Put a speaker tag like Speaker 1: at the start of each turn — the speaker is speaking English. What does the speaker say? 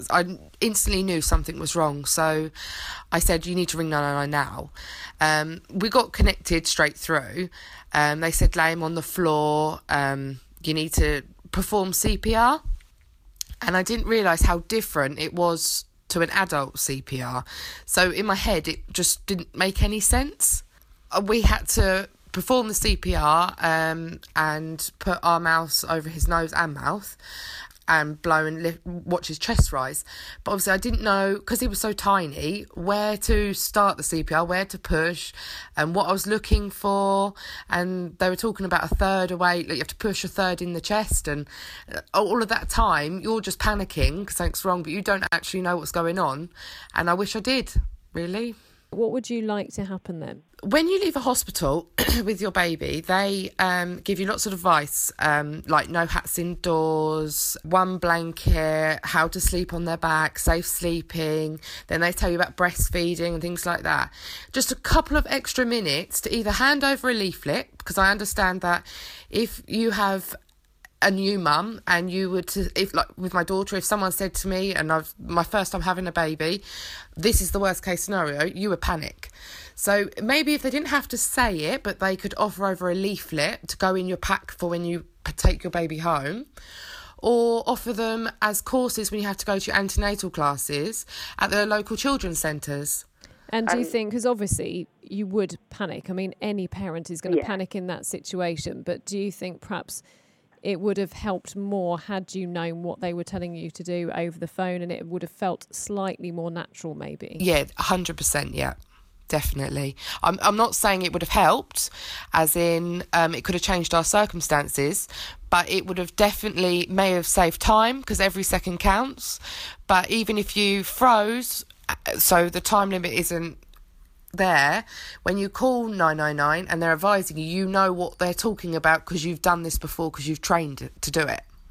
Speaker 1: I instantly knew something was wrong. So I said, you need to ring 999 now. We got connected straight through. They said, lay him on the floor. You need to perform CPR. And I didn't realise how different it was to an adult CPR. So in my head, it just didn't make any sense. We had to perform the CPR and put our mouths over his nose and mouth and blow and watch his chest rise. But obviously I didn't know, because he was so tiny, where to start the CPR, where to push, and what I was looking for. And they were talking about a third away, like you have to push a third in the chest, and all of that time you're just panicking because something's wrong, but you don't actually know what's going on. And I wish I did, really.
Speaker 2: What would you like to happen then?
Speaker 1: When you leave a hospital with your baby, they give you lots of advice, like no hats indoors, one blanket, how to sleep on their back, safe sleeping. Then they tell you about breastfeeding and things like that. Just a couple of extra minutes to either hand over a leaflet, because I understand that if you have a new mum and you would, if like with my daughter, if someone said to me, and my first time having a baby, this is the worst case scenario, you would panic. So maybe if they didn't have to say it, but they could offer over a leaflet to go in your pack for when you take your baby home, or offer them as courses when you have to go to your antenatal classes at the local children's centres.
Speaker 2: And do you think, because obviously you would panic, I mean any parent is going to panic in that situation, but do you think perhaps it would have helped more had you known what they were telling you to do over the phone, and it would have felt slightly more natural maybe?
Speaker 1: Yeah, 100%, yeah. Definitely. I'm not saying it would have helped, as in it could have changed our circumstances, but it would have definitely may have saved time, because every second counts. But even if you froze, so the time limit isn't there, when you call 999 and they're advising you, you know what they're talking about because you've done this before, because you've trained to do it.